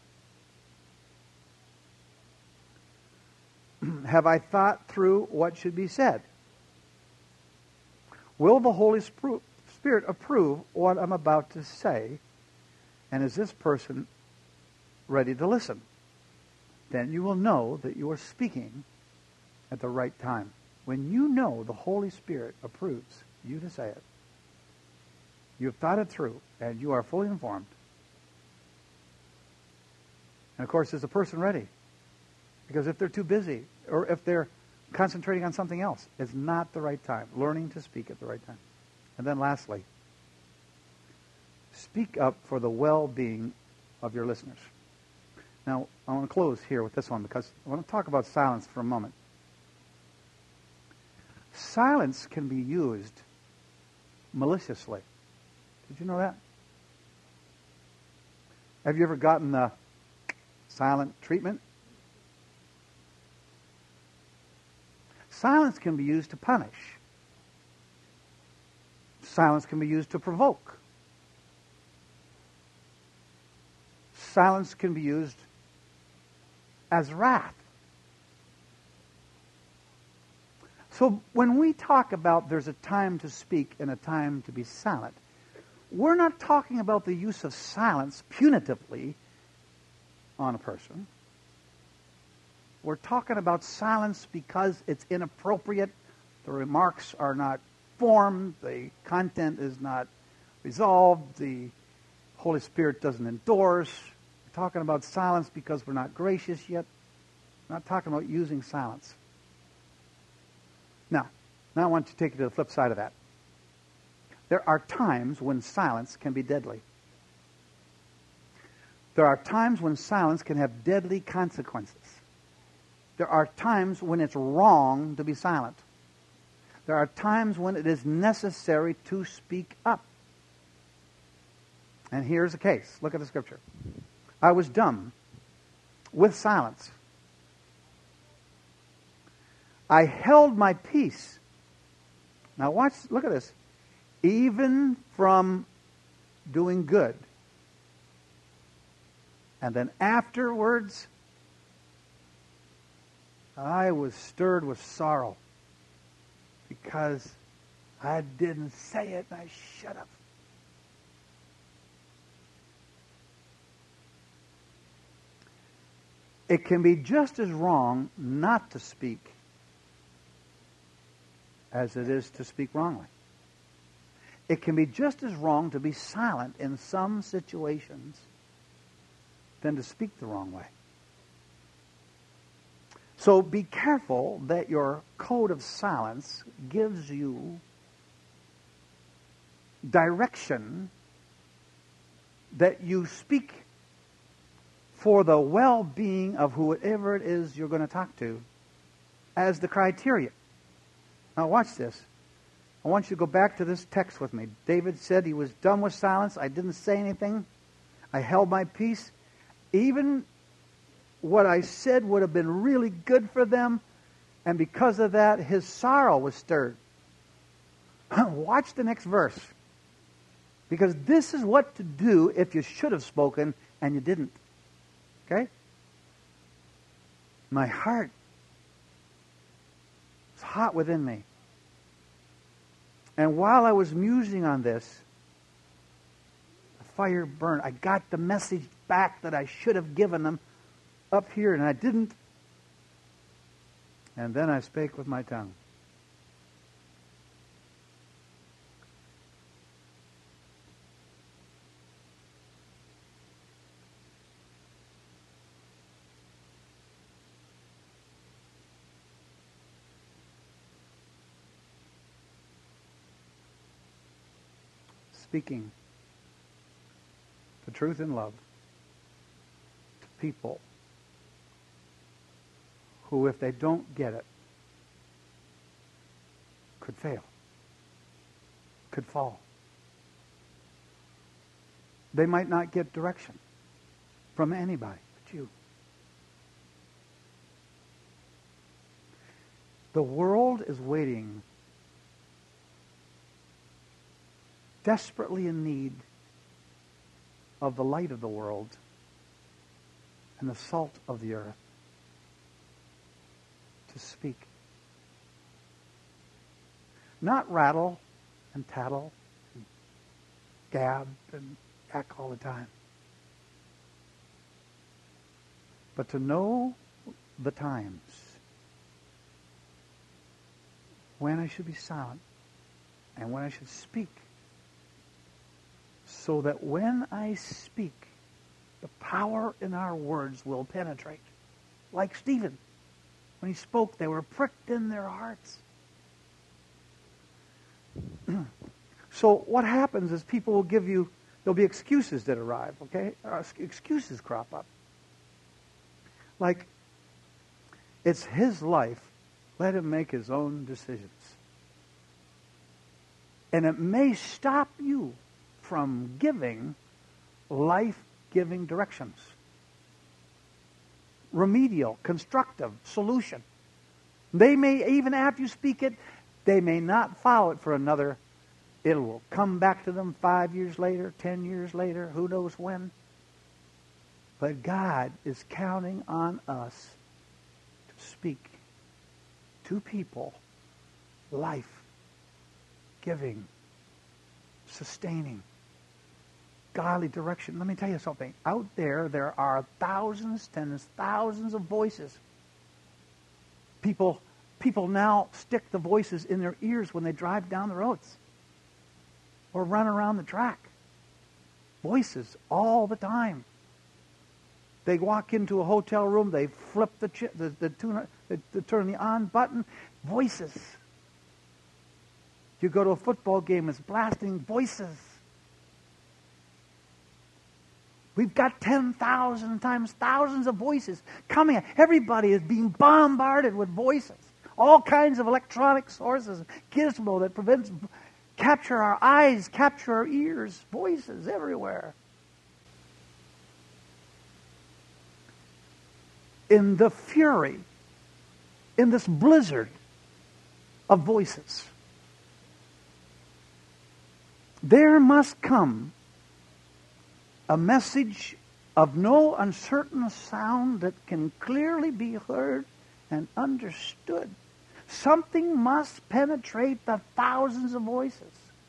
Have I thought through what should be said? Will the Holy Spirit approve what I'm about to say? And is this person ready to listen? Then you will know that you are speaking at the right time. When you know the Holy Spirit approves you to say it, you've thought it through, and you are fully informed. And of course, is the person ready? Because if they're too busy, or if they're concentrating on something else, it's not the right time. Learning to speak at the right time. And then lastly, speak up for the well-being of your listeners. Now, I want to close here with this one because I want to talk about silence for a moment. Silence can be used maliciously. Did you know that? Have you ever gotten the silent treatment? Silence can be used to punish. Silence can be used to provoke. Silence can be used as wrath. So when we talk about there's a time to speak and a time to be silent, we're not talking about the use of silence punitively on a person. We're talking about silence because it's inappropriate. The remarks are not formed. The content is not resolved. The Holy Spirit doesn't endorse. We're talking about silence because we're not gracious yet. We're not talking about using silence. Now I want to take you to the flip side of that. There are times when silence can be deadly. There are times when silence can have deadly consequences. There are times when it's wrong to be silent. There are times when it is necessary to speak up. And here's the case. Look at the scripture. I was dumb with silence. I held my peace. Now watch, look at this. Even from doing good. And then afterwards, I was stirred with sorrow because I didn't say it and I should have. It can be just as wrong not to speak as it is to speak wrongly. It can be just as wrong to be silent in some situations than to speak the wrong way. So be careful that your code of silence gives you direction, that you speak for the well-being of whoever it is you're going to talk to as the criteria. Now watch this. I want you to go back to this text with me. David said he was done with silence. I didn't say anything. I held my peace. Even what I said would have been really good for them, and because of that, his sorrow was stirred. Watch the next verse. Because this is what to do if you should have spoken and you didn't. Okay? My heart was hot within me. And while I was musing on this, the fire burned. I got the message back that I should have given them up here, and I didn't. And then I spake with my tongue. speaking the truth in love to people who, if they don't get it, could fail, could fall. They might not get direction from anybody but you. The world is waiting, desperately in need of the light of the world and the salt of the earth to speak. Not rattle and tattle and gab and act all the time, but to know the times when I should be silent and when I should speak, so that when I speak, the power in our words will penetrate. Like Stephen. When he spoke, they were pricked in their hearts. So what happens is people will give you, there'll be excuses that arrive, okay? Excuses crop up. Like, it's his life. Let him make his own decisions. And it may stop you from giving life-giving directions. Remedial, constructive solution. They may, even after you speak it, they may not follow it for another. It will come back to them 5 years later, 10 years later, who knows when. But God is counting on us to speak to people life-giving, sustaining, godly direction. Let me tell you something. Out there are thousands, tens, thousands of voices. People now stick the voices in their ears when they drive down the roads or run around the track. Voices all the time. They walk into a hotel room, they flip the turn the on button. Voices. You go to a football game, it's blasting voices. We've got 10,000 times thousands of voices coming. Everybody is being bombarded with voices. All kinds of electronic sources, gizmo that capture our eyes, capture our ears, voices everywhere. In the fury, in this blizzard of voices, there must come a message of no uncertain sound that can clearly be heard and understood. Something must penetrate the thousands of voices.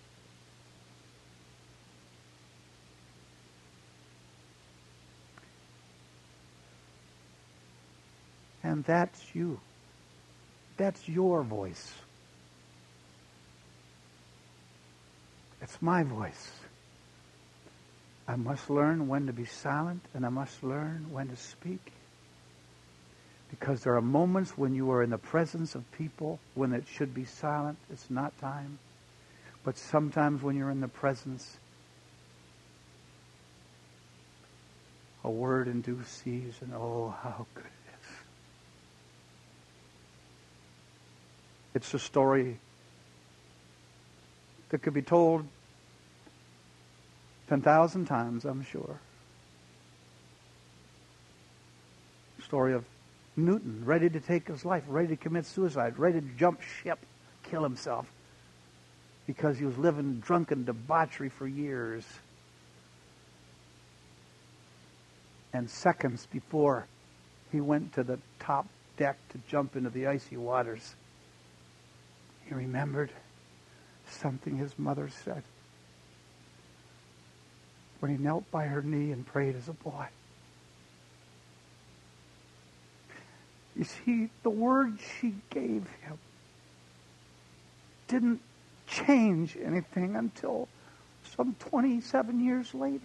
And that's you. That's your voice. It's my voice. I must learn when to be silent, and I must learn when to speak. Because there are moments when you are in the presence of people when it should be silent, it's not time. But sometimes when you're in the presence, a word in due season, oh, how good it is. It's a story that could be told 10,000 times, I'm sure. Story of Newton, ready to take his life, ready to commit suicide, ready to jump ship, kill himself, because he was living drunken debauchery for years. And seconds before he went to the top deck to jump into the icy waters, he remembered something his mother said when he knelt by her knee and prayed as a boy. You see, the words she gave him didn't change anything until some 27 years later.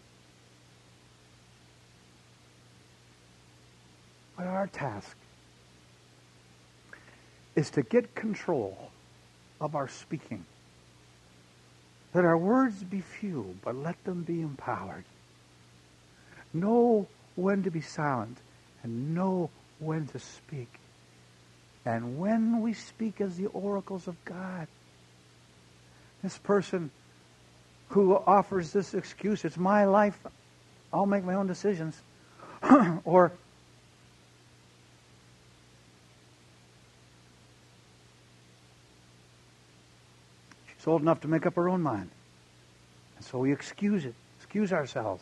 But our task is to get control of our speaking Let our words be few, but let them be empowered. Know when to be silent and know when to speak. And when we speak as the oracles of God, this person who offers this excuse, it's my life, I'll make my own decisions, or she's old enough to make up her own mind. And so we excuse ourselves.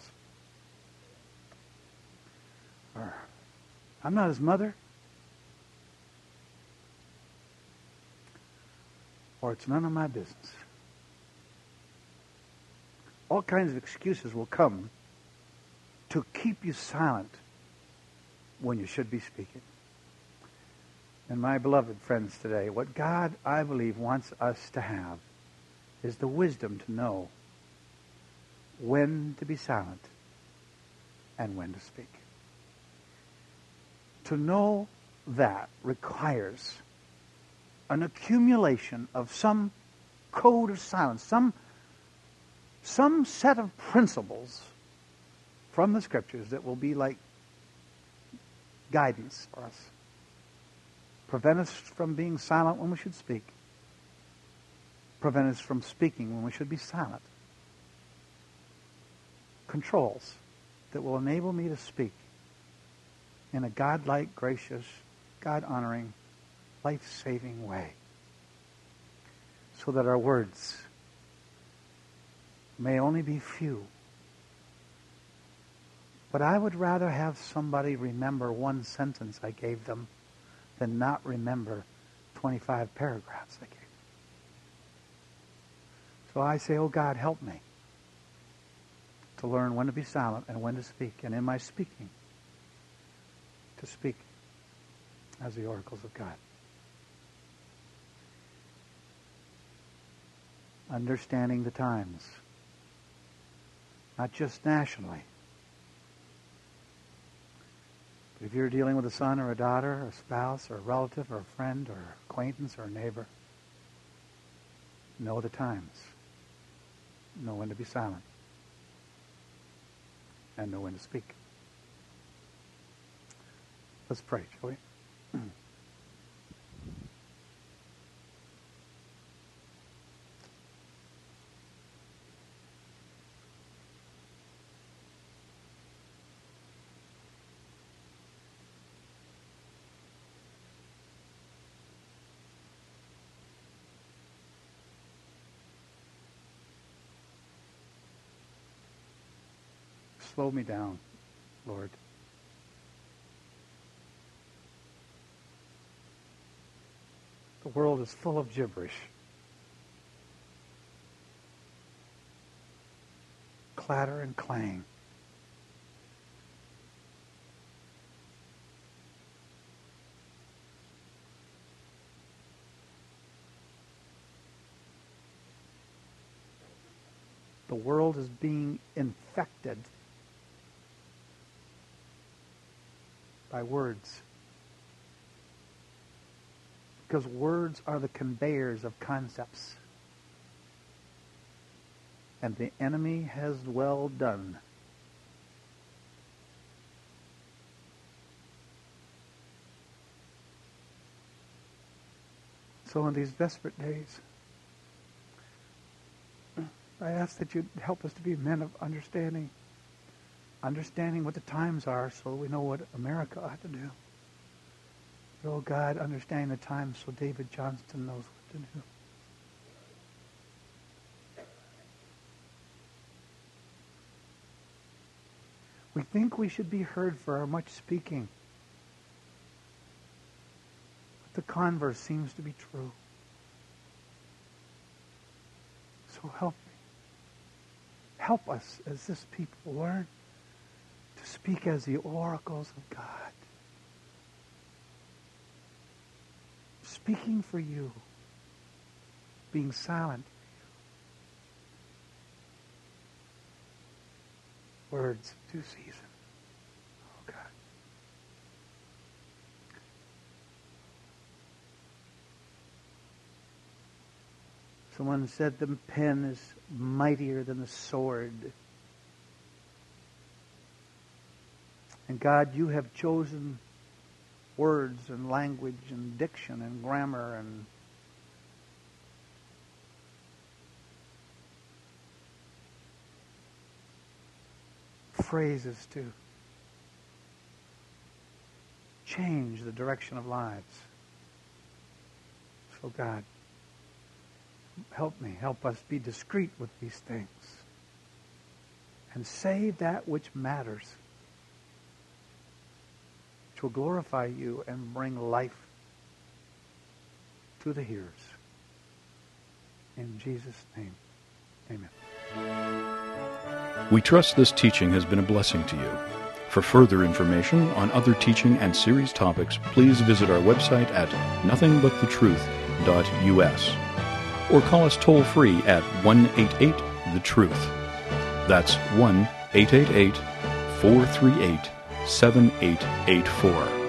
Or, I'm not his mother. Or it's none of my business. All kinds of excuses will come to keep you silent when you should be speaking. And my beloved friends today, what God, I believe, wants us to have is the wisdom to know when to be silent and when to speak. To know that requires an accumulation of some code of silence, some set of principles from the Scriptures that will be like guidance for us. Prevent us from being silent when we should speak. Prevent us from speaking when we should be silent. Controls that will enable me to speak in a God-like, gracious, God-honoring, life-saving way, so that our words may only be few. But I would rather have somebody remember one sentence I gave them than not remember 25 paragraphs I gave them. So I say, oh God, help me to learn when to be silent and when to speak, and in my speaking, to speak as the oracles of God. Understanding the times, not just nationally, but if you're dealing with a son or a daughter or a spouse or a relative or a friend or acquaintance or a neighbor, know the times. Know when to be silent. And know when to speak. Let's pray, shall we? Slow me down, Lord. The world is full of gibberish. Clatter and clang. The world is being infected by words. Because words are the conveyors of concepts. And the enemy has well done. So in these desperate days, I ask that you help us to be men of understanding. Understanding what the times are so we know what America ought to do. But, oh God, understanding the times so David Johnston knows what to do. We think we should be heard for our much speaking. But the converse seems to be true. So help me. Help us as this people learn to speak as the oracles of God. Speaking for you. Being silent. Words of due season. Oh God. Someone said the pen is mightier than the sword. And God, you have chosen words and language and diction and grammar and phrases to change the direction of lives. So God, help me, help us be discreet with these things and say that which matters, which will glorify you and bring life to the hearers. In Jesus' name, amen. We trust this teaching has been a blessing to you. For further information on other teaching and series topics, please visit our website at nothingbuttetruth.us or call us toll-free at 1-888-THE-TRUTH. That's 1-888-438-7884.